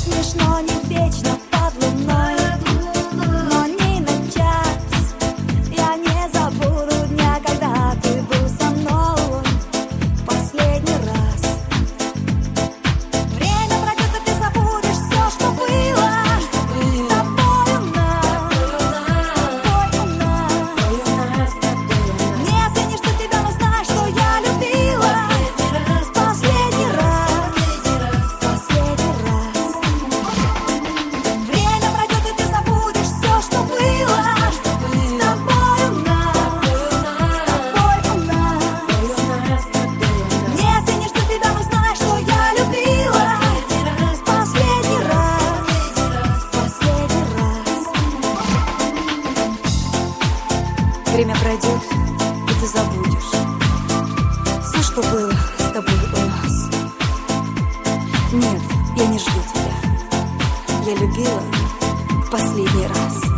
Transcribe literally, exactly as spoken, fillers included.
Смешно не вечно под луной, но ни на час я не забуду дня, когда ты был со мной последний раз. Время пройдет, и ты забудешь все, что было. С тобой у нас, с тобой у нас. Не оценишь ты тебя, но знаешь, что я любила. Последний раз, последний раз. Время пройдет, и ты забудешь все, что было. С тобой у нас, с тобой у нас. Не оценишь ты тебя, но знаешь, что я любила. Последний раз, последний раз. Время пройдет, и ты забудешь все, что было с тобой у нас. Нет, я не жду тебя. Я любила в последний раз.